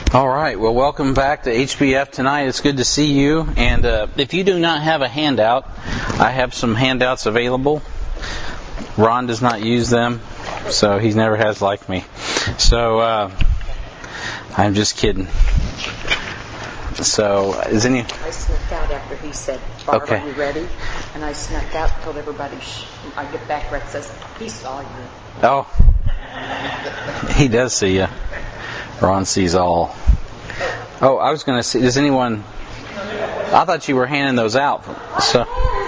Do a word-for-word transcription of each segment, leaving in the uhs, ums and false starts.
All right. Well, welcome back to H B F tonight. It's good to see you. And uh, if you do not have a handout, I have some handouts available. Ron does not use them, so he never has like me. So uh, I'm just kidding. So is any? I snuck out after he said, "Barb, okay. Are you ready?" And I snuck out, told everybody. Shh. I get back. Rex says, "He saw you." Oh, he does see you. Ron sees all. Oh, I was going to see, does anyone, I thought you were handing those out. So,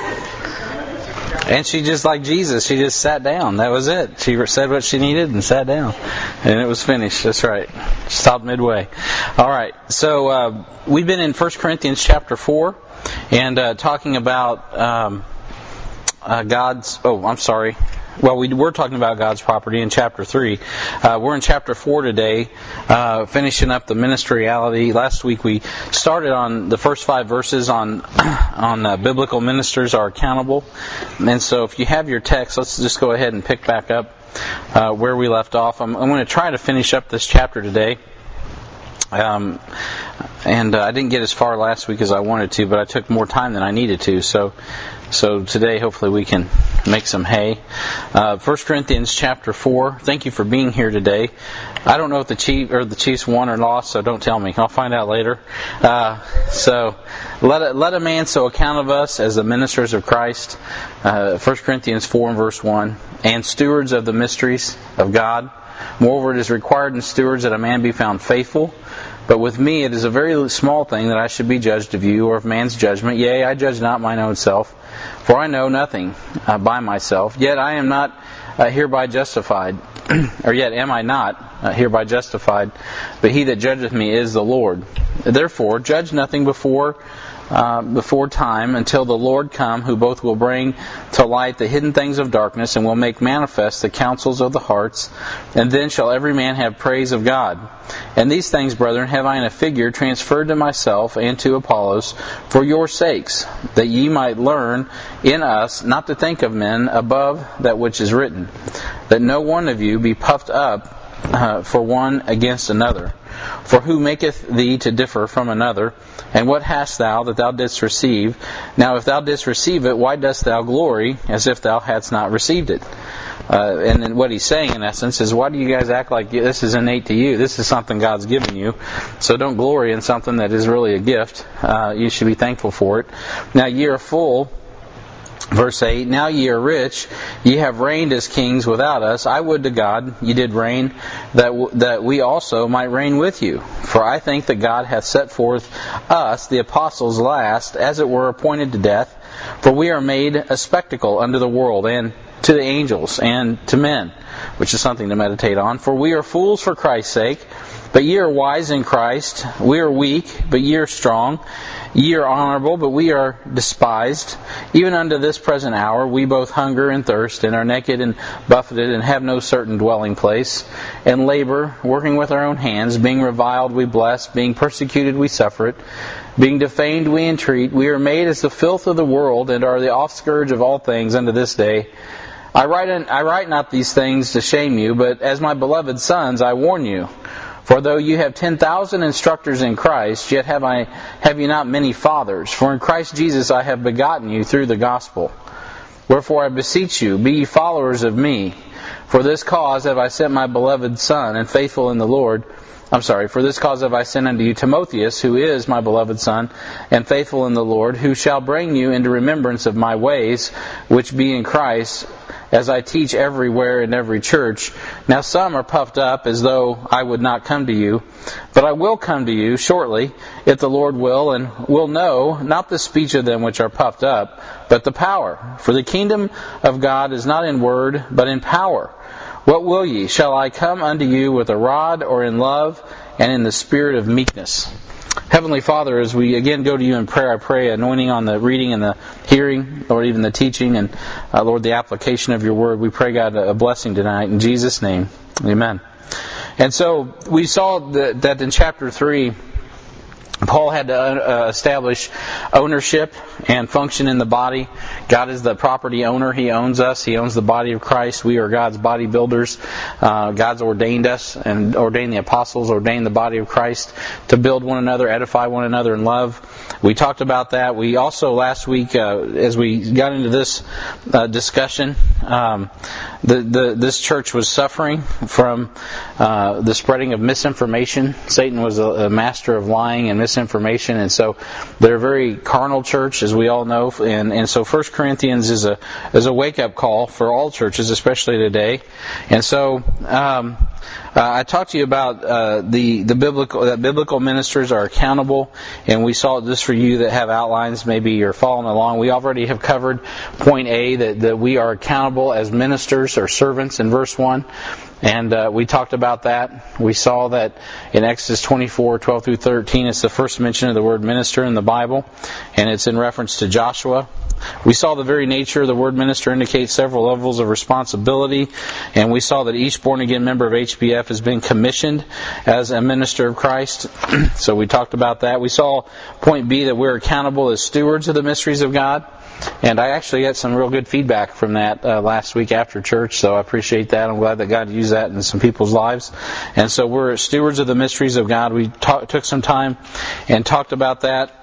and she just like Jesus, she just sat down. That was it. She said what she needed and sat down. And it was finished. That's right. Stopped midway. All right. So, uh, we've been in First Corinthians chapter four and uh, talking about um, uh, God's, oh, I'm sorry. Well, we were talking about God's property in chapter three. Uh, we're in chapter four today, uh, finishing up the ministeriality. Last week we started on the first five verses on on uh, biblical ministers are accountable. And so if you have your text, let's just go ahead and pick back up uh, where we left off. I'm, I'm going to try to finish up this chapter today. Um, and uh, I didn't get as far last week as I wanted to, but I took more time than I needed to. So, so today, hopefully, we can make some hay. Uh, First Corinthians chapter four. Thank you for being here today. I don't know if the Chief or the Chiefs won or lost, so don't tell me. I'll find out later. Uh, so, let a, let a man so account of us as the ministers of Christ. Uh, First Corinthians four and verse one, and stewards of the mysteries of God. Moreover, it is required in stewards that a man be found faithful. But with me it is a very small thing that I should be judged of you, or of man's judgment. Yea, I judge not mine own self, for I know nothing uh, by myself. Yet I am not uh, hereby justified, or yet am I not uh, hereby justified, but he that judgeth me is the Lord. Therefore, judge nothing before Uh, before time, until the Lord come, who both will bring to light the hidden things of darkness, and will make manifest the counsels of the hearts. And then shall every man have praise of God. And these things, brethren, have I in a figure transferred to myself and to Apollos, for your sakes, that ye might learn in us not to think of men above that which is written, that no one of you be puffed up uh, for one against another. For who maketh thee to differ from another? And what hast thou that thou didst receive? Now if thou didst receive it, why dost thou glory as if thou hadst not received it? Uh, and then what he's saying in essence is, why do you guys act like this is innate to you? This is something God's given you. So don't glory in something that is really a gift. Uh, you should be thankful for it. Now ye are full. Verse eight, now ye are rich, ye have reigned as kings without us. I would to God ye did reign, that w- that we also might reign with you. For I think that God hath set forth us, the apostles, last, as it were appointed to death. For we are made a spectacle unto the world, and to the angels, and to men, which is something to meditate on. For we are fools for Christ's sake, but ye are wise in Christ. We are weak, but ye are strong. Ye are honorable, but we are despised. Even unto this present hour we both hunger and thirst, and are naked and buffeted, and have no certain dwelling place, and labor, working with our own hands. Being reviled we bless, being persecuted we suffer it, being defamed we entreat. We are made as the filth of the world, and are the offscourge of all things unto this day. I write, in, I write not these things to shame you, but as my beloved sons I warn you. For though you have ten thousand instructors in Christ, yet have I have you not many fathers. For in Christ Jesus I have begotten you through the gospel. Wherefore I beseech you, be ye followers of me. For this cause have I sent my beloved son, and faithful in the Lord. I'm sorry, for this cause have I sent unto you Timotheus, who is my beloved son, and faithful in the Lord, who shall bring you into remembrance of my ways, which be in Christ, as I teach everywhere in every church. Now some are puffed up as though I would not come to you, but I will come to you shortly, if the Lord will, and will know, not the speech of them which are puffed up, but the power. For the kingdom of God is not in word, but in power. What will ye? Shall I come unto you with a rod, or in love, and in the spirit of meekness? Heavenly Father, as we again go to you in prayer, I pray anointing on the reading and the hearing, or even the teaching, and uh, Lord, the application of your word. We pray, God, a blessing tonight. In Jesus' name, amen. And so we saw that in chapter three, Paul had to uh, establish ownership and function in the body. God is the property owner. He owns us. He owns the body of Christ. We are God's body builders. Uh, God's ordained us and ordained the apostles, ordained the body of Christ to build one another, edify one another in love. We talked about that. We also last week, uh, as we got into this uh, discussion, um, the, the this church was suffering from uh, the spreading of misinformation. Satan was a, a master of lying and misinformation, and so they're a very carnal church, as we all know. And, and so First Corinthians is a is a wake up call for all churches, especially today. And so um, uh, I talked to you about uh, the the biblical that biblical ministers are accountable, and we saw this for you that have outlines. Maybe you're following along. We already have covered point A, that that we are accountable as ministers or servants in verse one. And uh, we talked about that. We saw that in Exodus twenty-four, twelve through thirteen, it's the first mention of the word minister in the Bible, and it's in reference to Joshua. We saw the very nature of the word minister indicates several levels of responsibility, and we saw that each born-again member of H B F has been commissioned as a minister of Christ. So we talked about that. We saw point B, that we're accountable as stewards of the mysteries of God. And I actually got some real good feedback from that uh, last week after church, so I appreciate that. I'm glad that God used that in some people's lives. And so we're stewards of the mysteries of God. We talk, took some time and talked about that.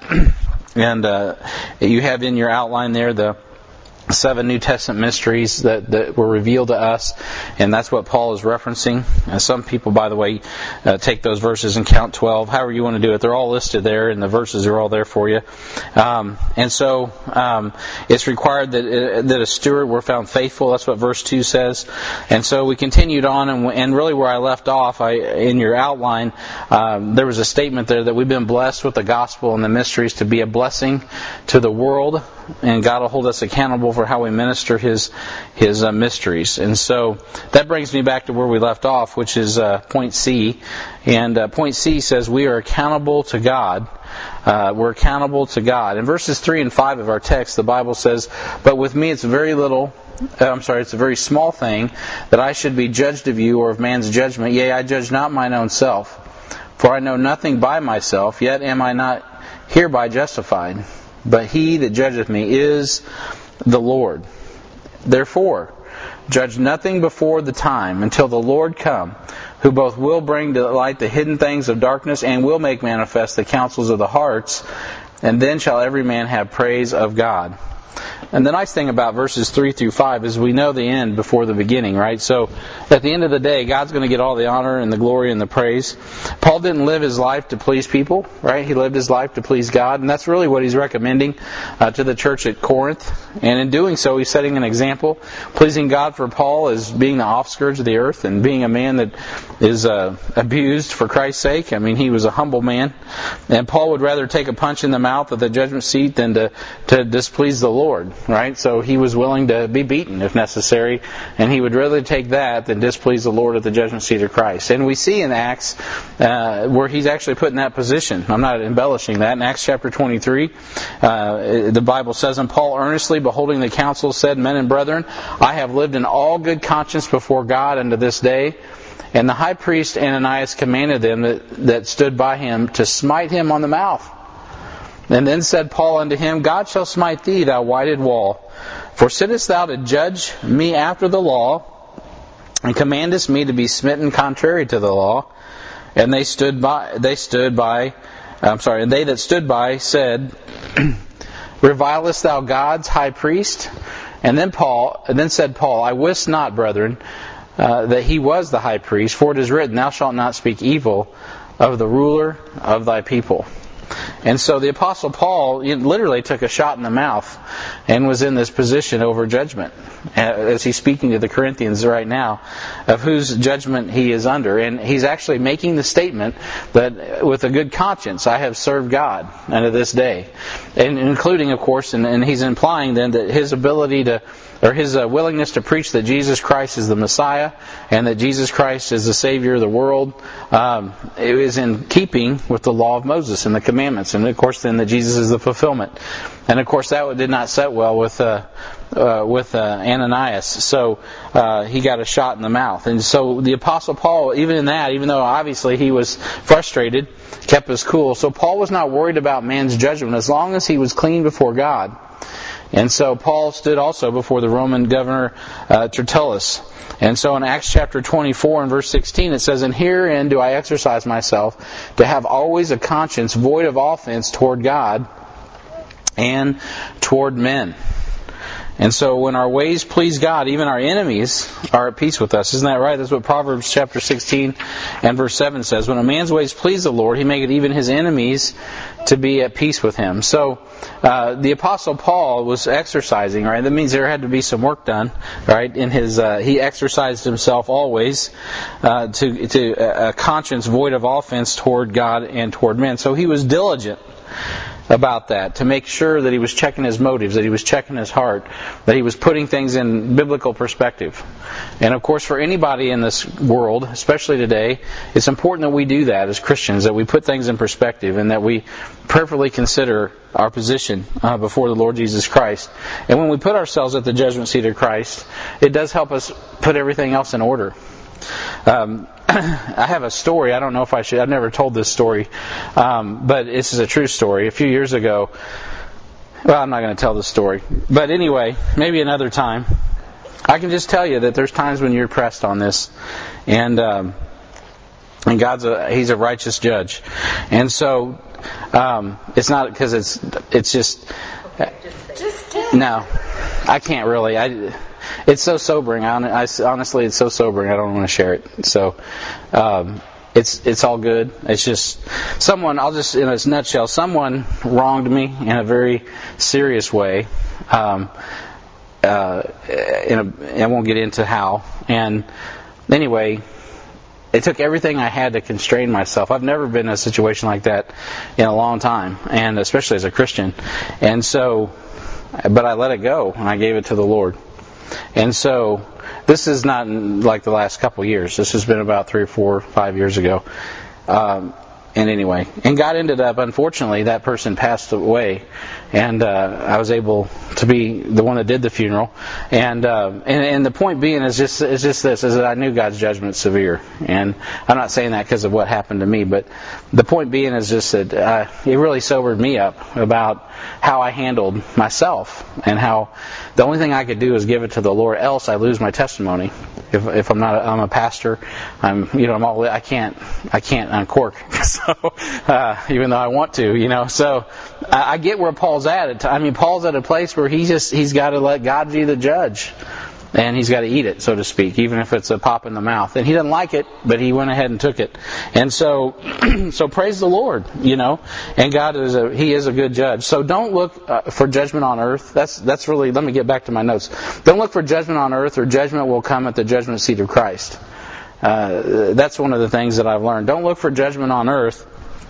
And uh, you have in your outline there the seven New Testament mysteries that, that were revealed to us, and that's what Paul is referencing. And some people, by the way, uh, take those verses and count twelve, however you want to do it. They're all listed there, and the verses are all there for you. Um, and so um, it's required that uh, that a steward were found faithful. That's what verse two says. And so we continued on, and, and really where I left off, I, in your outline, um, there was a statement there that we've been blessed with the gospel and the mysteries to be a blessing to the world, and God will hold us accountable for how we minister His His uh, mysteries. And so that brings me back to where we left off, which is uh, point C. And uh, point C says we are accountable to God. Uh, we're accountable to God. In verses three and five of our text, the Bible says, "But with me it's very little, uh, I'm sorry, it's a very small thing that I should be judged of you or of man's judgment. Yea, I judge not mine own self. For I know nothing by myself, yet am I not hereby justified. But He that judgeth me is the Lord. Therefore, judge nothing before the time, until the Lord come, who both will bring to light the hidden things of darkness, and will make manifest the counsels of the hearts. And then shall every man have praise of God." And the nice thing about verses three through five is we know the end before the beginning, right? So at the end of the day, God's going to get all the honor and the glory and the praise. Paul didn't live his life to please people, right? He lived his life to please God, and that's really what he's recommending uh, to the church at Corinth. And in doing so, he's setting an example. Pleasing God for Paul is being the offscourge of the earth and being a man that is uh, abused for Christ's sake. I mean, he was a humble man. And Paul would rather take a punch in the mouth at the judgment seat than to, to displease the Lord. Right? So he was willing to be beaten if necessary, and he would rather take that than displease the Lord at the judgment seat of Christ. And we see in Acts uh, where he's actually put in that position. I'm not embellishing that. In Acts chapter twenty-three, uh, the Bible says, "And Paul earnestly beholding the council said, Men and brethren, I have lived in all good conscience before God unto this day. And the high priest Ananias commanded them that, that stood by him to smite him on the mouth. And then said Paul unto him, God shall smite thee, thou whited wall. For sittest thou to judge me after the law, and commandest me to be smitten contrary to the law? And they stood by. They stood by. I'm sorry. And they that stood by said, Revilest thou God's high priest? And then Paul. And then said Paul, I wist not, brethren, uh, that he was the high priest. For it is written, Thou shalt not speak evil of the ruler of thy people. And so the Apostle Paul literally took a shot in the mouth and was in this position over judgment, as he's speaking to the Corinthians right now, of whose judgment he is under. And he's actually making the statement that with a good conscience I have served God unto this day. And including, of course, and, and he's implying then that his ability to, or his uh, willingness to preach that Jesus Christ is the Messiah and that Jesus Christ is the Savior of the world, um, it is in keeping with the law of Moses and the commandments. And of course then that Jesus is the fulfillment. And of course that did not set well with uh, uh, with uh, Ananias. So uh, he got a shot in the mouth. And so the Apostle Paul, even in that, even though obviously he was frustrated, kept his cool. So Paul was not worried about man's judgment as long as he was clean before God. And so Paul stood also before the Roman governor uh, Tertullus. And so in Acts chapter twenty-four and verse sixteen it says, "And herein do I exercise myself to have always a conscience void of offense toward God and toward men." And so when our ways please God, even our enemies are at peace with us. Isn't that right? That's what Proverbs chapter sixteen and verse seven says. When a man's ways please the Lord, he maketh even his enemies to be at peace with him. So uh, the Apostle Paul was exercising, right? That means there had to be some work done, right? In his, uh, he exercised himself always uh, to to a conscience void of offense toward God and toward men. So he was diligent about that, to make sure that he was checking his motives, that he was checking his heart, that he was putting things in biblical perspective. And of course, for anybody in this world, especially today, it's important that we do that as Christians, that we put things in perspective and that we prayerfully consider our position uh, before the Lord Jesus Christ. And when we put ourselves at the judgment seat of Christ, it does help us put everything else in order. Um, I have a story. I don't know if I should. I've never told this story, um, but this is a true story. A few years ago, well, I'm not going to tell this story. But anyway, maybe another time. I can just tell you that there's times when you're pressed on this, and um, and God's a He's a righteous judge, and so um, it's not because it's it's just no, I can't really. I. It's so sobering. I, I, honestly, it's so sobering. I don't want to share it. So, um, it's it's all good. It's just someone. I'll just in a nutshell. Someone wronged me in a very serious way. Um, uh, in a, I won't get into how. And anyway, it took everything I had to constrain myself. I've never been in a situation like that in a long time, and especially as a Christian. And so, but I let it go and I gave it to the Lord. And so, this is not in like the last couple of years. This has been about three or four, five years ago. Um, and anyway, and God ended up, unfortunately, that person passed away, and uh, I was able to be the one that did the funeral. And uh, and, and the point being is just is just this: is that I knew God's judgment severe, and I'm not saying that because of what happened to me, but the point being is just that uh, it really sobered me up about how I handled myself, and how the only thing I could do is give it to the Lord. Else, I lose my testimony. If if I'm not, a, I'm a pastor. I'm you know I'm all I can't I can't uncork. So uh, even though I want to, you know, so I, I get where Paul's at. I mean, Paul's at a place where he just he's got to let God be the judge. And he's got to eat it, so to speak, even if it's a pop in the mouth. And he doesn't like it, but he went ahead and took it. And so, so praise the Lord, you know. And God is a He is a good judge. So don't look uh, for judgment on earth. That's that's really. Let me get back to my notes. Don't look for judgment on earth, or judgment will come at the judgment seat of Christ. Uh, that's one of the things that I've learned. Don't look for judgment on earth,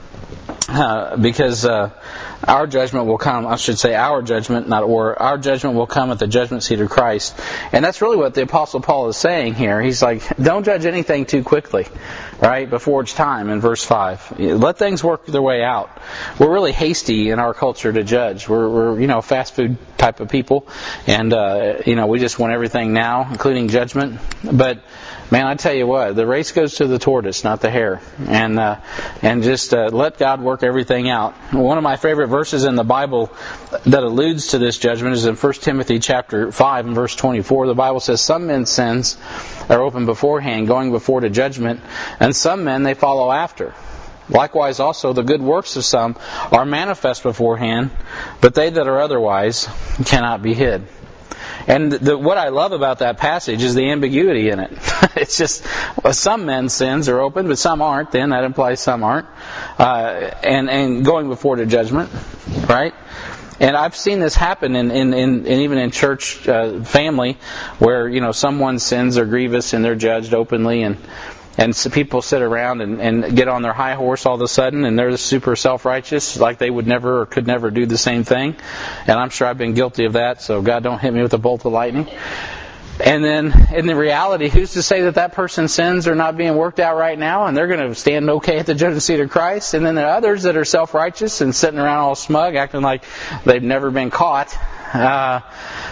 uh, because. Uh, Our judgment will come, I should say our judgment, not or, our judgment will come at the judgment seat of Christ. And that's really what the Apostle Paul is saying here. He's like, don't judge anything too quickly, right, before it's time, in verse five. Let things work their way out. We're really hasty in our culture to judge. We're, we're you know, fast food type of people. And, uh, you know, we just want everything now, including judgment. But, man, I tell you what, the race goes to the tortoise, not the hare. And uh, and just uh, let God work everything out. One of my favorite verses in the Bible that alludes to this judgment is in First Timothy chapter five and verse twenty-four. The Bible says, some men's sins are open beforehand, going before to judgment, and some men they follow after. Likewise also the good works of some are manifest beforehand, but they that are otherwise cannot be hid. And the, what I love about that passage is the ambiguity in it. It's just, well, some men's sins are open, but some aren't. Then that implies some aren't. Uh, and, and going before the judgment, right? And I've seen this happen in, in, in, in even in church uh, family, where you know someone's sins are grievous and they're judged openly, and and so people sit around and, and get on their high horse all of a sudden, and they're super self-righteous, like they would never or could never do the same thing. And I'm sure I've been guilty of that, so God don't hit me with a bolt of lightning. And then, in the reality, who's to say that that person's sins are not being worked out right now, and they're going to stand okay at the judgment seat of Christ? And then there are others that are self-righteous and sitting around all smug, acting like they've never been caught. Uh,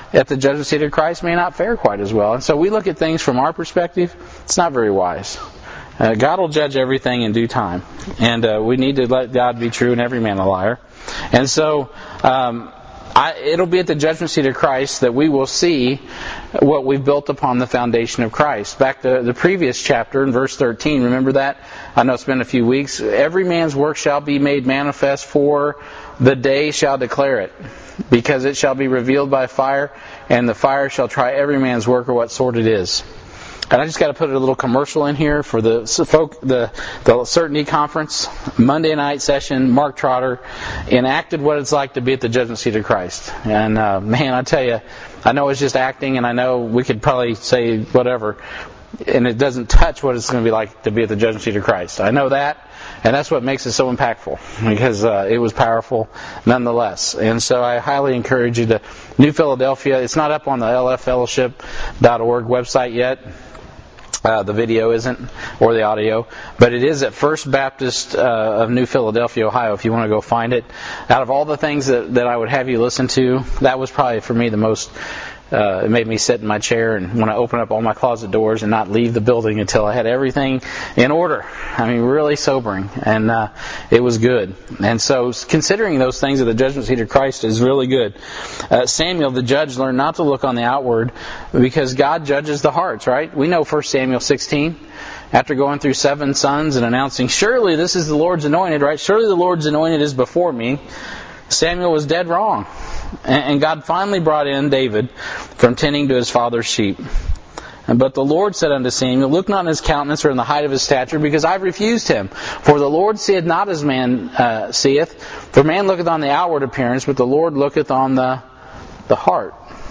at the judgment seat of Christ may not fare quite as well. And so we look at things from our perspective. It's not very wise. Uh, God will judge everything in due time. And uh, we need to let God be true and every man a liar. And so um, I, it'll be at the judgment seat of Christ that we will see what we've built upon the foundation of Christ. Back to the previous chapter in verse thirteen, remember that? I know it's been a few weeks. Every man's work shall be made manifest, for the day shall declare it, because it shall be revealed by fire, and the fire shall try every man's work or what sort it is. And I just got to put a little commercial in here for the the, the Certainty Conference, Monday night session. Mark Trotter enacted what it's like to be at the judgment seat of Christ. And uh, man, I tell you, I know it's just acting, and I know we could probably say whatever, and it doesn't touch what it's going to be like to be at the judgment seat of Christ. I know that, and that's what makes it so impactful, because uh, it was powerful nonetheless. And so I highly encourage you to New Philadelphia. It's not up on the L F fellowship dot org website yet. Uh, the video isn't, or the audio, but it is at First Baptist uh, of New Philadelphia, Ohio, if you want to go find it. Out of all the things that, that I would have you listen to, that was probably for me the most, uh, it made me sit in my chair and want to open up all my closet doors and not leave the building until I had everything in order. I mean, really sobering, and uh, it was good. And so considering those things at the judgment seat of Christ is really good. Uh, Samuel, the judge, learned not to look on the outward, because God judges the hearts, right? We know First Samuel sixteen, after going through seven sons and announcing, surely this is the Lord's anointed, right? Surely the Lord's anointed is before me. Samuel was dead wrong. And God finally brought in David from tending to his father's sheep. But the Lord said unto Samuel, look not on his countenance or in the height of his stature, because I've refused him. For the Lord seeth not as man uh, seeth. For man looketh on the outward appearance, but the Lord looketh on the, the heart.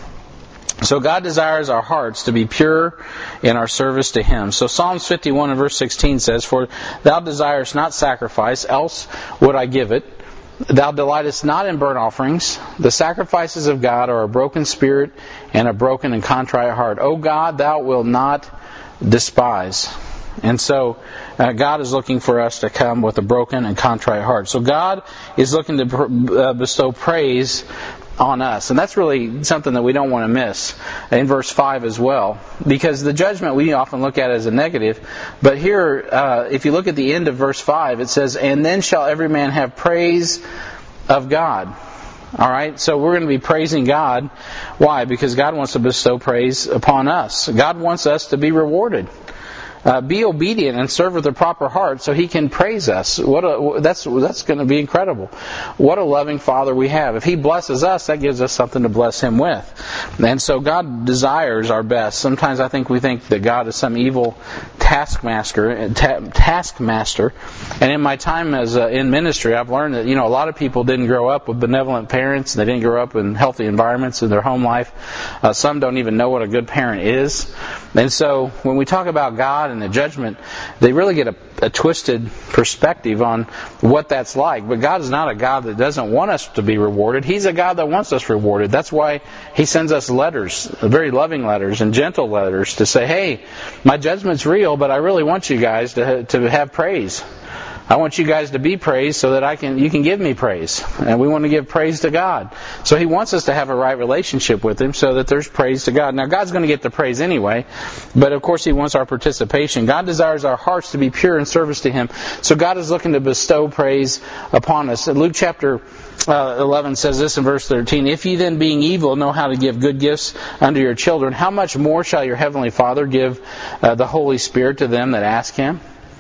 So God desires our hearts to be pure in our service to Him. So Psalms fifty-one and verse sixteen says, for thou desirest not sacrifice, else would I give it. Thou delightest not in burnt offerings. The sacrifices of God are a broken spirit and a broken and contrite heart. O God, thou wilt not despise. And so uh, God is looking for us to come with a broken and contrite heart. So God is looking to pr- uh, bestow praise on us. And that's really something that we don't want to miss in verse five as well. Because the judgment we often look at as a negative. But here, uh, if you look at the end of verse five, it says, and then shall every man have praise of God. Alright, so we're going to be praising God. Why? Because God wants to bestow praise upon us. God wants us to be rewarded. Uh, be obedient and serve with a proper heart so He can praise us. What a, that's that's going to be incredible. What a loving Father we have. If He blesses us, that gives us something to bless Him with. And so God desires our best. Sometimes I think we think that God is some evil taskmaster. Ta- taskmaster. And in my time as uh, in ministry, I've learned that you know a lot of people didn't grow up with benevolent parents. They didn't grow up in healthy environments in their home life. Uh, some don't even know what a good parent is. And so when we talk about God and the judgment, they really get a, a twisted perspective on what that's like. But God is not a God that doesn't want us to be rewarded. He's a God that wants us rewarded. That's why He sends us letters, very loving letters and gentle letters to say, hey, my judgment's real, but I really want you guys to to have praise. I want you guys to be praised so that I can you can give me praise. And we want to give praise to God. So He wants us to have a right relationship with Him so that there's praise to God. Now God's going to get the praise anyway, but of course He wants our participation. God desires our hearts to be pure in service to Him. So God is looking to bestow praise upon us. Luke chapter uh, eleven says this in verse thirteen, if ye then being evil know how to give good gifts unto your children, how much more shall your heavenly Father give uh, the Holy Spirit to them that ask Him?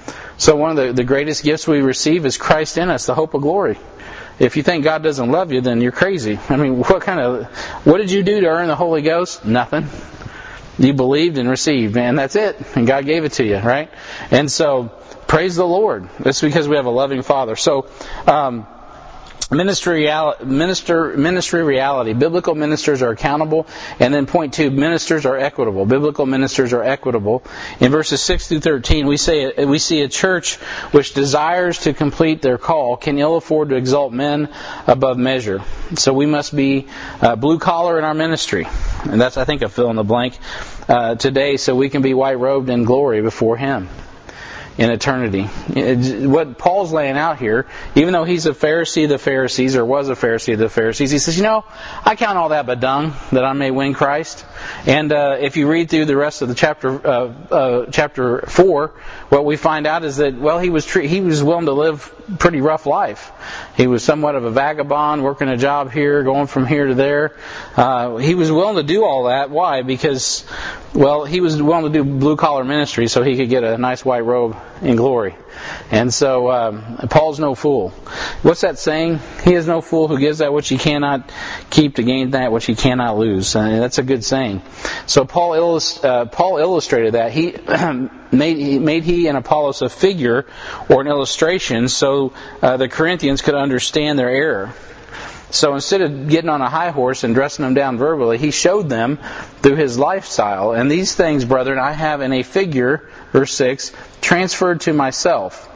So one of the, the greatest gifts we receive is Christ in us, the hope of glory. If you think God doesn't love you, then you're crazy. I mean, what kind of, what did you do to earn the Holy Ghost? Nothing. You believed and received, and that's it. And God gave it to you, right? And so, praise the Lord. That's because we have a loving Father. So, um, Ministry, minister, ministry reality. Biblical ministers are accountable. And then point two, ministers are equitable. Biblical ministers are equitable. In verses six through thirteen, we say we see a church which desires to complete their call can ill afford to exalt men above measure. So we must be uh, blue collar in our ministry. And that's, I think, a fill in the blank uh, today, so we can be white robed in glory before Him. in eternity. What Paul's laying out here, even though he's a Pharisee of the Pharisees, or was a Pharisee of the Pharisees, he says, you know, I count all that but dung, that I may win Christ. And uh, if you read through the rest of the chapter, uh, uh, chapter four, what we find out is that, well, he was tre- he was willing to live a pretty rough life. He was somewhat of a vagabond, working a job here, going from here to there. Uh, he was willing to do all that. Why? Because, well, he was willing to do blue-collar ministry so he could get a nice white robe in glory. And so um, Paul's no fool. What's that saying? He is no fool who gives that which he cannot keep to gain that which he cannot lose. And that's a good saying. So Paul, illust- uh, Paul illustrated that. He made, he made he and Apollos a figure or an illustration so uh, the Corinthians could understand their error. So instead of getting on a high horse and dressing them down verbally, he showed them through his lifestyle. And these things, brethren, I have in a figure, verse six, transferred to myself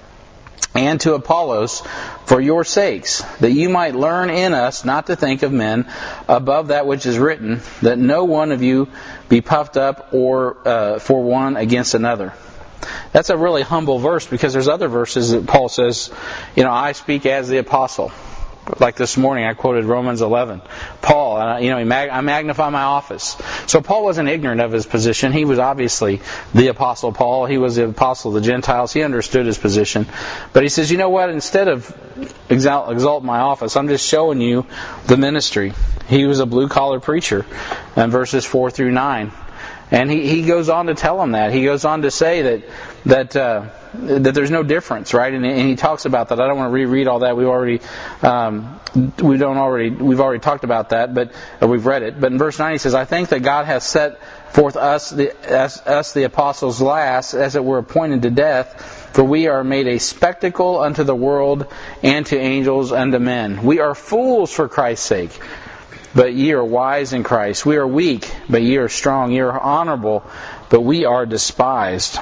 and to Apollos for your sakes, that you might learn in us not to think of men above that which is written, that no one of you be puffed up or uh, for one against another. That's a really humble verse, because there's other verses that Paul says, you know, I speak as the apostle. Like this morning, I quoted Romans eleven. Paul, uh, you know, he mag- I magnify my office. So Paul wasn't ignorant of his position. He was obviously the Apostle Paul. He was the apostle of the Gentiles. He understood his position. But he says, you know what? Instead of exalt, exalt my office, I'm just showing you the ministry. He was a blue-collar preacher in verses four through nine. And he, he goes on to tell them that. He goes on to say that that uh, that there's no difference, right? And, and he talks about that. I don't want to reread all that. We've already um, we don't already we've already talked about that, but or we've read it. But in verse nine he says, "I think that God has set forth us the us, us the apostles last, as it were appointed to death, for we are made a spectacle unto the world, and to angels, and to men. We are fools for Christ's sake. But ye are wise in Christ. We are weak, but ye are strong. Ye are honorable, but we are despised."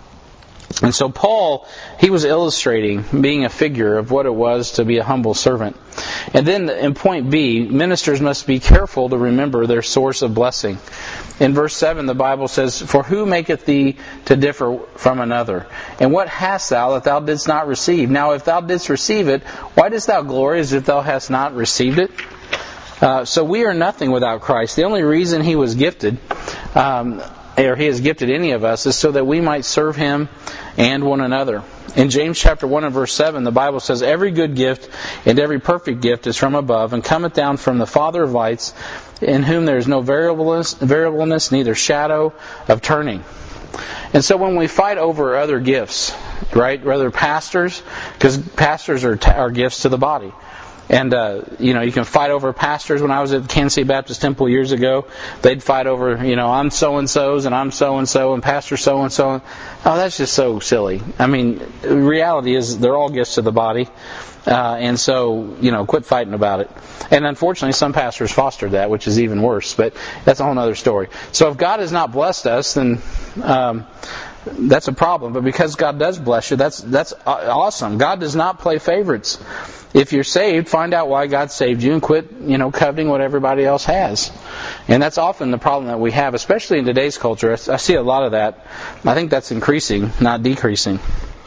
And so Paul, he was illustrating, being a figure of what it was to be a humble servant. And then in point B, ministers must be careful to remember their source of blessing. In verse seven, the Bible says, "For who maketh thee to differ from another? And what hast thou that thou didst not receive? Now if thou didst receive it, why dost thou glory as if thou hast not received it?" Uh, so we are nothing without Christ. The only reason He was gifted, um, or He has gifted any of us, is so that we might serve Him and one another. In James chapter one and verse seven, the Bible says, "Every good gift and every perfect gift is from above, and cometh down from the Father of lights, in whom there is no variableness, variableness, neither shadow of turning." And so when we fight over other gifts, right, rather pastors, because pastors are, are gifts to the body. And, uh, you know, you can fight over pastors. When I was at Kansas City Baptist Temple years ago, they'd fight over, you know, I'm so-and-so's and I'm so-and-so and Pastor so-and-so. Oh, that's just so silly. I mean, the reality is they're all gifts to the body. Uh, and so, you know, quit fighting about it. And unfortunately, some pastors fostered that, which is even worse. But that's a whole other story. So if God has not blessed us, then um, that's a problem. But because God does bless you, that's that's awesome. God does not play favorites. If you're saved, find out why God saved you and quit, you know, coveting what everybody else has. And that's often the problem that we have, especially in today's culture. I see a lot of that. I think that's increasing, not decreasing.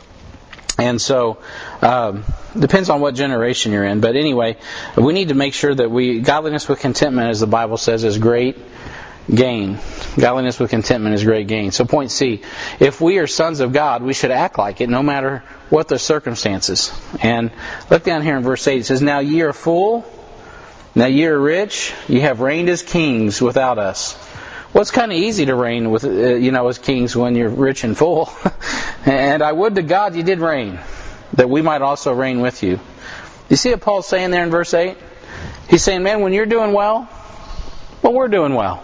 And so, um, depends on what generation you're in. But anyway, we need to make sure that we, godliness with contentment, as the Bible says, is great gain. Godliness with contentment is great gain. So point C, if we are sons of God, we should act like it no matter what the circumstances. And look down here in verse eight. It says, "Now ye are full, now ye are rich, ye have reigned as kings without us." Well, it's kind of easy to reign with, uh, you know, as kings when you're rich and full. "And I would to God ye did reign, that we might also reign with you." You see what Paul's saying there in verse eight? He's saying, man, when you're doing well, well, we're doing well.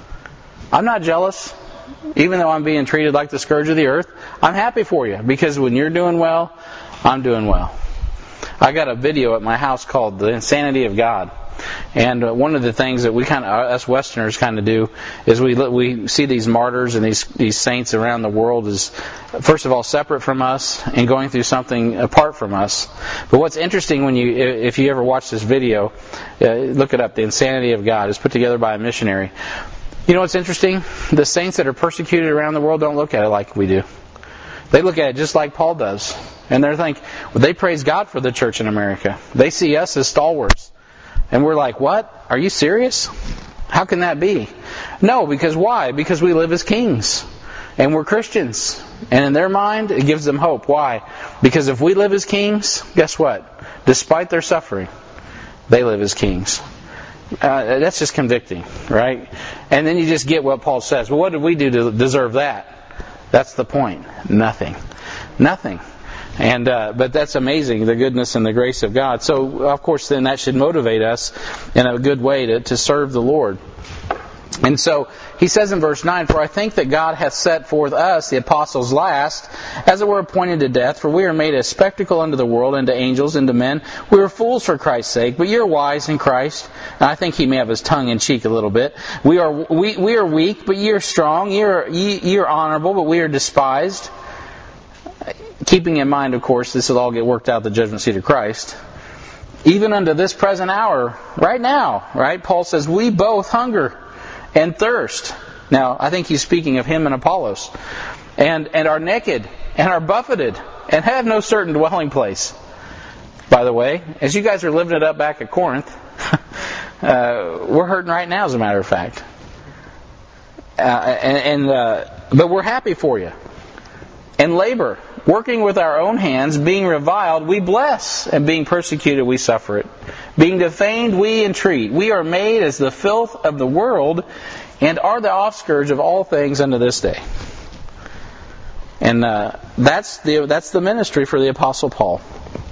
I'm not jealous, even though I'm being treated like the scourge of the earth. I'm happy for you, because when you're doing well, I'm doing well. I got a video at my house called "The Insanity of God." And uh, one of the things that we kind of, us Westerners kind of do, is we we see these martyrs and these these saints around the world as, first of all, separate from us and going through something apart from us. But what's interesting, when you, if you ever watch this video, uh, look it up, "The Insanity of God." It's put together by a missionary. You know what's interesting? The saints that are persecuted around the world don't look at it like we do. They look at it just like Paul does. And they think, well, they praise God for the church in America. They see us as stalwarts. And we're like, what? Are you serious? How can that be? No, because why? Because we live as kings. And we're Christians. And in their mind, it gives them hope. Why? Because if we live as kings, guess what? Despite their suffering, they live as kings. Uh, that's just convicting, right? And then you just get what Paul says. Well, what did we do to deserve that? That's the point. Nothing. Nothing. And uh, but that's amazing, the goodness and the grace of God. So, of course, then that should motivate us in a good way to, to serve the Lord. And so, he says in verse nine, For I think that God hath set forth us, the apostles last, as it were appointed to death, for we are made a spectacle unto the world, and to angels, and to men. We are fools for Christ's sake, but you're wise in Christ. And I think he may have his tongue in cheek a little bit. We are we, we are weak, but ye are strong. Ye are, ye, ye are honorable, but we are despised. Keeping in mind, of course, this will all get worked out at the judgment seat of Christ. Even unto this present hour, right now, right? Paul says, we both hunger and thirst. Now, I think he's speaking of him and Apollos. And, and are naked, and are buffeted, and have no certain dwelling place. By the way, as you guys are living it up back at Corinth, uh, we're hurting right now, as a matter of fact. Uh, and, and uh, but we're happy for you. And labor, working with our own hands, being reviled, we bless, and being persecuted, we suffer it. Being defamed, we entreat. We are made as the filth of the world, and are the offscourge of all things unto this day. And uh, that's the that's the ministry for the Apostle Paul.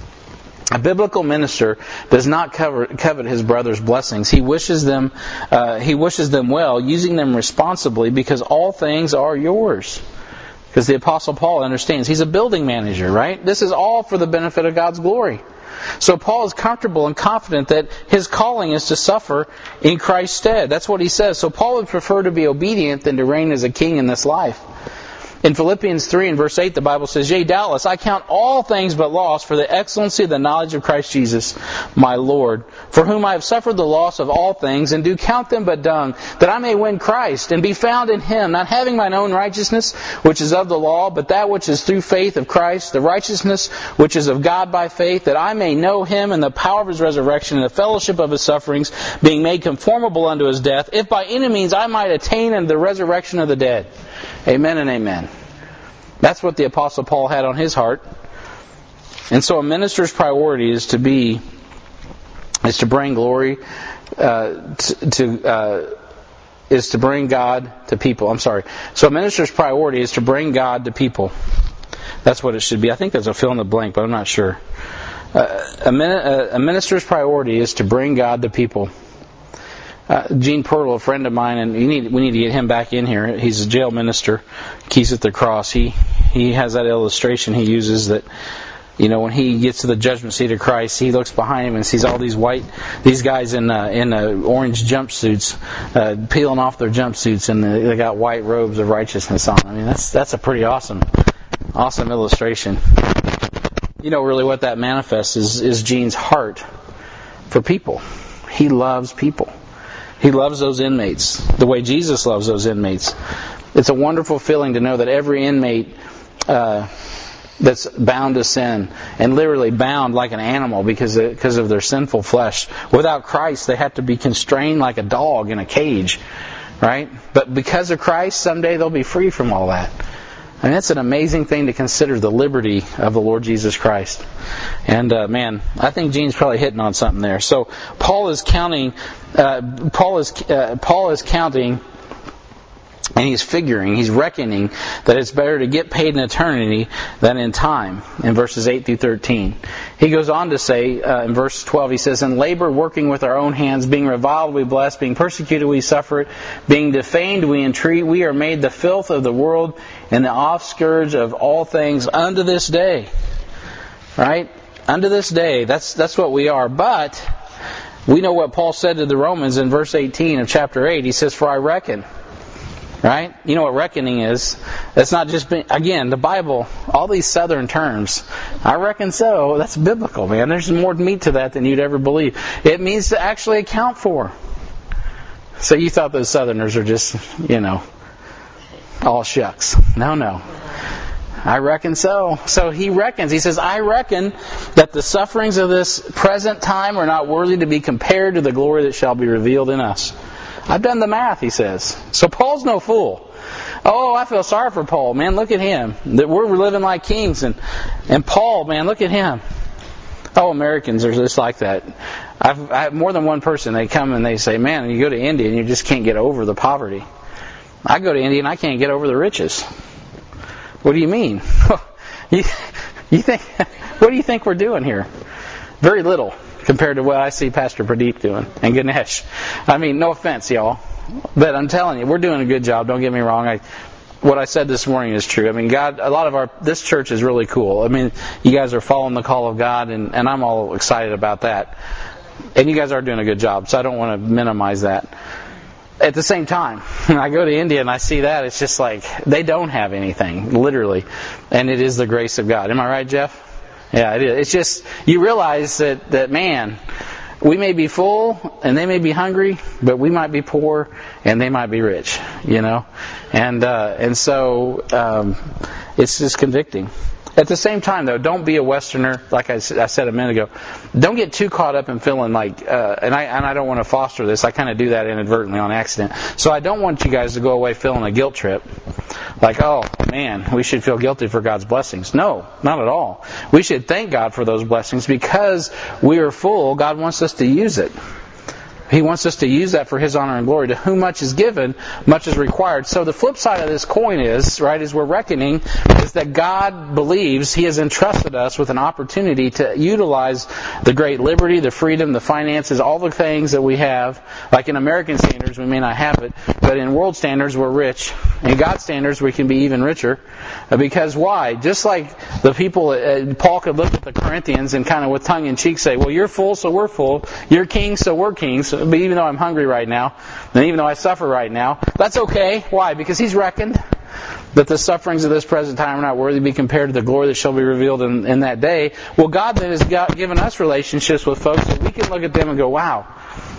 A biblical minister does not cover, covet his brother's blessings. He wishes them uh, he wishes them well, using them responsibly, because all things are yours. Because the Apostle Paul understands. He's a building manager, right? This is all for the benefit of God's glory. So Paul is comfortable and confident that his calling is to suffer in Christ's stead. That's what he says. So Paul would prefer to be obedient than to reign as a king in this life. In Philippians three and verse eight, the Bible says, Yea, doubtless, I count all things but loss for the excellency of the knowledge of Christ Jesus, my Lord, for whom I have suffered the loss of all things, and do count them but dung, that I may win Christ, and be found in Him, not having mine own righteousness, which is of the law, but that which is through faith of Christ, the righteousness which is of God by faith, that I may know Him and the power of His resurrection, and the fellowship of His sufferings, being made conformable unto His death, if by any means I might attain unto the resurrection of the dead. Amen and amen. That's what the Apostle Paul had on his heart. And so a minister's priority is to be, is to bring glory, uh, to, to uh, is to bring God to people. I'm sorry. So a minister's priority is to bring God to people. That's what it should be. I think there's a fill in the blank, but I'm not sure. Uh, a, min- a minister's priority is to bring God to people. Uh, Gene Pertle, a friend of mine, and you need, we need to get him back in here. He's a jail minister, Keys at the Cross. He he has that illustration he uses that, you know, when he gets to the judgment seat of Christ, he looks behind him and sees all these white, these guys in uh, in uh, orange jumpsuits, uh, peeling off their jumpsuits, and they got white robes of righteousness on. I mean, that's that's a pretty awesome, awesome illustration. You know, really, what that manifests is is Gene's heart for people. He loves people. He loves those inmates the way Jesus loves those inmates. It's a wonderful feeling to know that every inmate uh, that's bound to sin, and literally bound like an animal because of, because of their sinful flesh. Without Christ, they have to be constrained like a dog in a cage, right? But because of Christ, someday they'll be free from all that. And that's an amazing thing to consider, the liberty of the Lord Jesus Christ. And uh, man, I think Gene's probably hitting on something there. So Paul is counting. Uh, Paul is uh, Paul is counting, and he's figuring, he's reckoning that it's better to get paid in eternity than in time. In verses eight through thirteen, he goes on to say uh, in verse twelve, he says, "In labor, working with our own hands, being reviled, we bless; being persecuted, we suffer it; being defamed, we entreat. We are made the filth of the world, and the offscourge of all things unto this day." Right? Unto this day. That's that's what we are. But we know what Paul said to the Romans in verse eighteen of chapter eight. He says, "For I reckon." Right? You know what reckoning is. It's not just, being, again, the Bible, all these southern terms. I reckon so. That's biblical, man. There's more meat to that than you'd ever believe. It means to actually account for. So you thought those southerners are just, you know, all shucks. No, no. I reckon so. So he reckons. He says, I reckon that the sufferings of this present time are not worthy to be compared to the glory that shall be revealed in us. I've done the math, he says. So Paul's no fool. Oh, I feel sorry for Paul. Man, look at him. That we're living like kings. And, and Paul, man, look at him. Oh, Americans are just like that. I've, I have more than one person. They come and they say, man, you go to India and you just can't get over the poverty. I go to India and I can't get over the riches. What do you mean? you, you think? What do you think we're doing here? Very little compared to what I see Pastor Pradeep doing and Ganesh. I mean, no offense, y'all, but I'm telling you, we're doing a good job. Don't get me wrong. I, what I said this morning is true. I mean, God, a lot of our this church is really cool. I mean, you guys are following the call of God, and, and I'm all excited about that. And you guys are doing a good job, so I don't want to minimize that. At the same time, when I go to India and I see that, it's just like they don't have anything, literally. And it is the grace of God. Am I right, Jeff? Yeah, it is. It's just, you realize that, that man, we may be full and they may be hungry, but we might be poor and they might be rich, you know? And uh, and so um, it's just convicting. At the same time, though, don't be a Westerner, like I, I said a minute ago. Don't get too caught up in feeling like, uh, and I and I don't want to foster this. I kind of do that inadvertently on accident. So I don't want you guys to go away feeling a guilt trip. Like, oh, man, we should feel guilty for God's blessings. No, not at all. We should thank God for those blessings because we are full. God wants us to use it. He wants us to use that for His honor and glory. To whom much is given, much is required. So the flip side of this coin is, right, as we're reckoning, is that God believes He has entrusted us with an opportunity to utilize the great liberty, the freedom, the finances, all the things that we have. Like in American standards, we may not have it, but in world standards, we're rich. In God's standards, we can be even richer. Because why? Just like the people, uh, Paul could look at the Corinthians and kind of with tongue-in-cheek say, well, you're full, so we're full. You're king, so we're kings. But even though I'm hungry right now, and even though I suffer right now, that's okay. Why? Because he's reckoned that the sufferings of this present time are not worthy to be compared to the glory that shall be revealed in, in that day. Well, God then has got, given us relationships with folks that we can look at them and go, wow,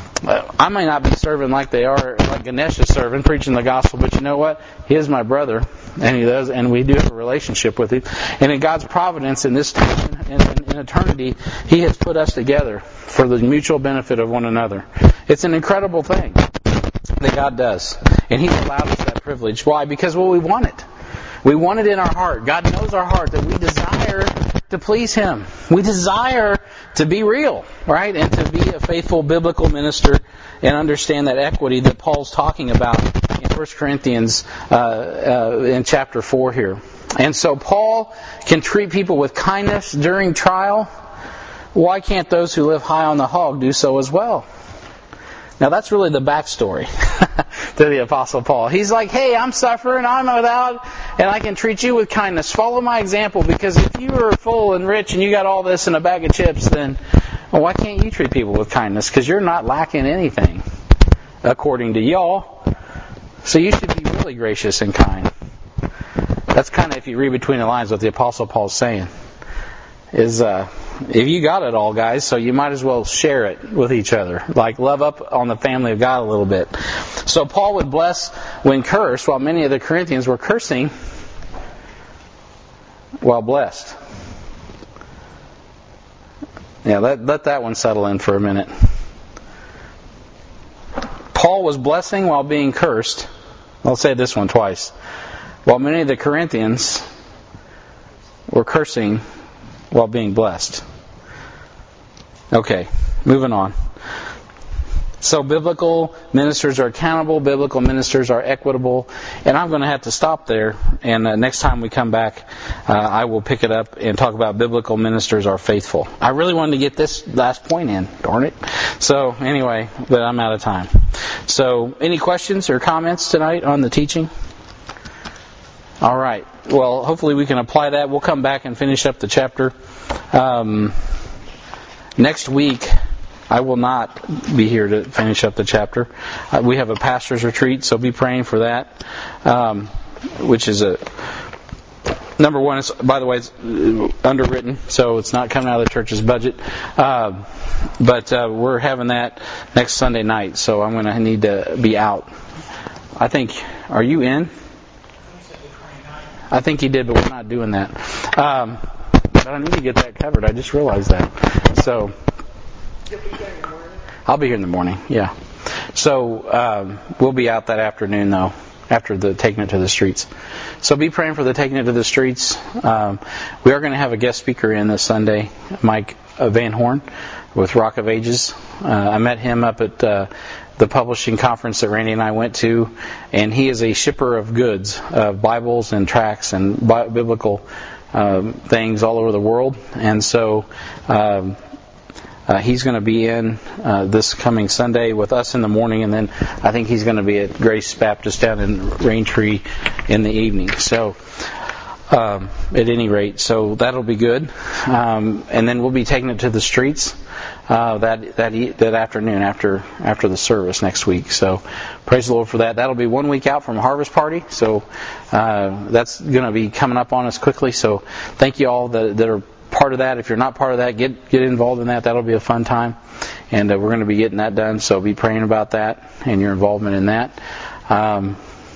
I may not be serving like they are, like Ganesh is serving, preaching the gospel, but you know what? He is my brother, and he does, and we do have a relationship with him. And in God's providence, in this time, in, in, in eternity, He has put us together for the mutual benefit of one another. It's an incredible thing that God does, and He's allowed us that privilege. Why? Because well, we want it. We want it in our heart. God knows our heart, that we desire to please Him. We desire to be real, right? And to be a faithful biblical minister and understand that equity that Paul's talking about in First Corinthians uh, uh, in chapter four here. And so Paul can treat people with kindness during trial. Why can't those who live high on the hog do so as well? Now that's really the backstory to the Apostle Paul. He's like, hey, I'm suffering, I'm without, and I can treat you with kindness. Follow my example, because if you are full and rich and you got all this in a bag of chips, then well, why can't you treat people with kindness? Because you're not lacking anything, according to y'all. So you should be really gracious and kind. That's kind of, if you read between the lines, what the Apostle Paul's saying. Is uh, if you got it all, guys, so you might as well share it with each other. Like, love up on the family of God a little bit. So Paul would bless when cursed, while many of the Corinthians were cursing while blessed. Yeah, let, let that one settle in for a minute. Paul was blessing while being cursed. I'll say this one twice. While many of the Corinthians were cursing while being blessed. Okay, moving on. So biblical ministers are accountable, biblical ministers are equitable, and I'm going to have to stop there, and uh, next time we come back, uh, I will pick it up and talk about biblical ministers are faithful. I really wanted to get this last point in, darn it. So anyway, but I'm out of time. So any questions or comments tonight on the teaching? All right. Well, hopefully we can apply that. We'll come back and finish up the chapter. Um, next week, I will not be here to finish up the chapter. Uh, we have a pastor's retreat, so be praying for that. Um, which is a number one. It's, by the way, it's underwritten, so it's not coming out of the church's budget. Uh, but uh, we're having that next Sunday night, so I'm going to need to be out. I think. Are you in? I think he did, but we're not doing that. Um, but I need to get that covered. I just realized that. So You'll be here in the morning? I'll be here in the morning, yeah. So um, we'll be out that afternoon, though, after the taking it to the streets. So be praying for the taking it to the streets. Um, we are going to have a guest speaker in this Sunday, Mike Van Horn, with Rock of Ages. Uh, I met him up at uh, the publishing conference that Randy and I went to, and he is a shipper of goods, uh, Bibles and tracts and bi- biblical um, things all over the world. And so um, uh, he's going to be in uh, this coming Sunday with us in the morning, and then I think he's going to be at Grace Baptist down in Raintree in the evening. So um, at any rate, so that'll be good. Um, and then we'll be taking it to the streets uh, that that e- that afternoon after after the service next week. So praise the Lord for that. That'll be one week out from Harvest Party. So uh, that's going to be coming up on us quickly. So thank you all that, that are part of that. If you're not part of that, get get involved in that. That'll be a fun time, and uh, we're going to be getting that done. So be praying about that and your involvement in that. Um,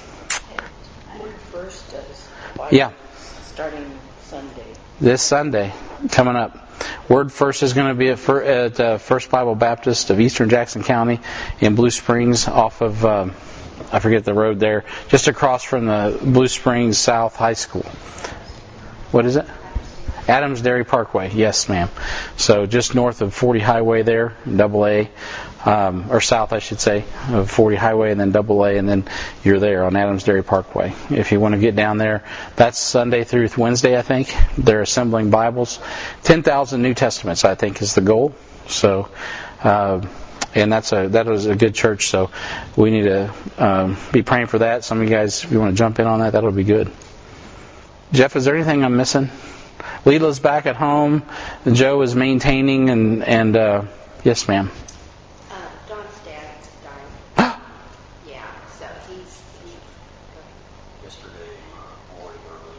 First does. yeah. Starting Sunday. This Sunday, coming up. Word First is going to be at, Fir- at uh, First Bible Baptist of Eastern Jackson County in Blue Springs off of, um, I forget the road there, just across from the Blue Springs South High School. What is it? Adams Dairy Parkway. Yes, ma'am. So just north of forty Highway there, double A, um, or south, I should say, of forty Highway and then double A, and then you're there on Adams Dairy Parkway. If you want to get down there, that's Sunday through Wednesday, I think. They're assembling Bibles. ten thousand New Testaments, I think, is the goal. So, uh, and that's a that is a good church, so we need to um, be praying for that. Some of you guys, if you want to jump in on that, that'll be good. Jeff, is there anything I'm missing? Leela's back at home. Joe is maintaining, and and uh, yes, ma'am. Uh, Don's dad died. Yeah, so he's he. Yesterday morning early.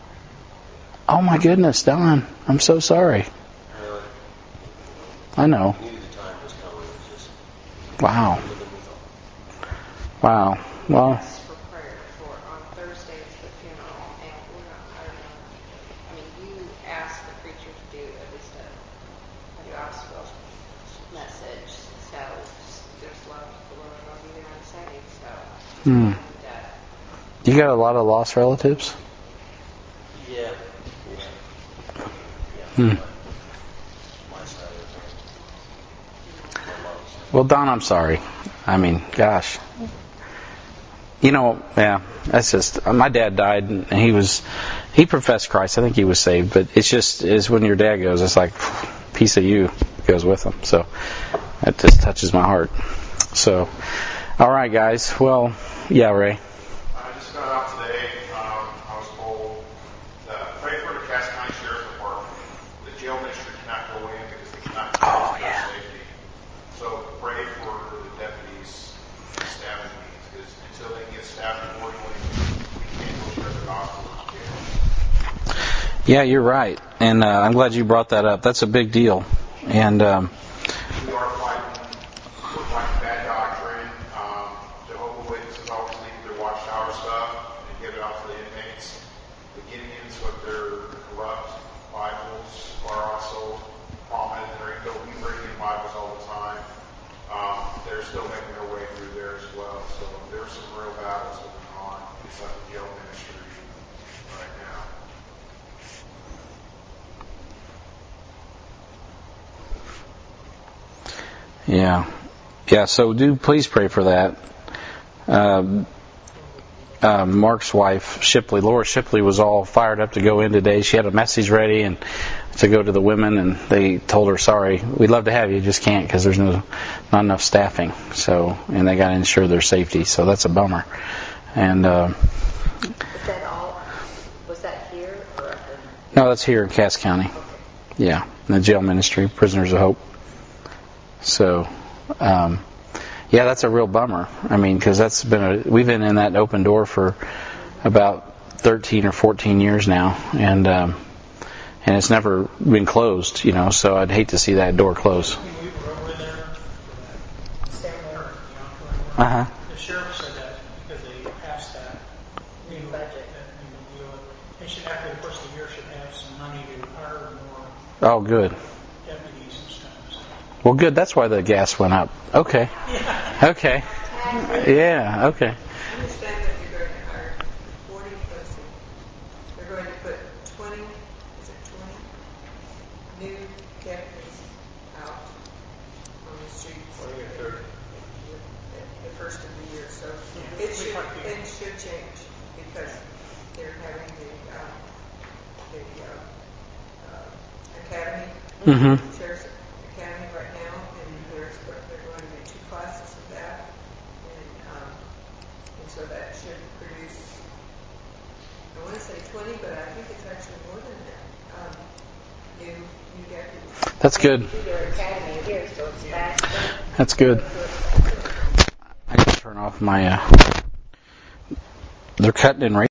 Oh my goodness, Don, I'm so sorry. Really? I know. I knew the time was coming. It was just Wow. quicker than we thought. Wow. Well, Asked for prayer for on Thursday it's the funeral, and we're not. I don't know. I mean, you asked the preacher to do at least a, a gospel message, so there's a lot of people who are going to be there on Sunday. So, hmm. and, uh, You got a lot of lost relatives? Yeah. Yeah. Yeah. Hmm. My, my side of the family. My mom's side. Well, Don, I'm sorry. I mean, gosh. You know, yeah, that's just, my dad died and he was, he professed Christ. I think he was saved, but it's just, is when your dad goes, it's like, a piece of you goes with him. So, that just touches my heart. So, alright guys, well, yeah, Ray. I just found out today, um, I was told that pray for the Cass County Sheriff's Department. The jail ministry cannot go in because they cannot Oh, for yeah. safety. So pray for the deputies' staffing needs, because until they get staffed accordingly, we can't go share the gospel in jail. Yeah, you're right. And uh, I'm glad you brought that up. That's a big deal. And, um, We are fighting, we're fighting bad doctrine. Um, Jehovah's Witnesses always leave their watchtower stuff and give it out to the inmates. The Gideons with their corrupt Bibles are also prominent in Rainbow. We bring in Bibles all the time. Um, they're still making their way through there as well. So there's some real battles going on inside the jail ministry right now. yeah. Yeah, so do please pray for that. Um, uh, Mark's wife, Shipley, Laura Shipley, was all fired up to go in today. She had a message ready and to go to the women, and they told her, sorry, we'd love to have you, just can't because there's no not enough staffing. So, and they got to ensure their safety. So that's a bummer. And uh, Was that all? Was that here or up in? no, that's here in Cass County. Yeah, in the jail ministry, Prisoners of Hope. So, um, yeah, that's a real bummer. I mean, because that's been a we've been in that open door for about thirteen or fourteen years now, and um, and it's never been closed. You know, so I'd hate to see that door close. We were over there for that ceremony. Uh huh. The sheriff said that because they passed that new budget. that new deal Oh, good. deputies and stuff. Well, good. That's why the gas went up. Okay. Okay. Yeah. Okay. Understand that you're going to hire forty, let's see, they're going to put twenty, is it twenty new deputies out on the streets. Twenty or thirty. At the first of the year, so Yeah, it we should, might be- things should change because they're having the, um, the, uh, uh, academy, Mm-hmm. sheriff's academy right now, and there's, they're going to be two classes of that, and, um, and so that should produce, I want to say twenty, but I think it's actually more than that, um, new, new deputies. That's good. Do their academy here, so it's faster. That's good. I can turn off my. Uh, they're cutting in.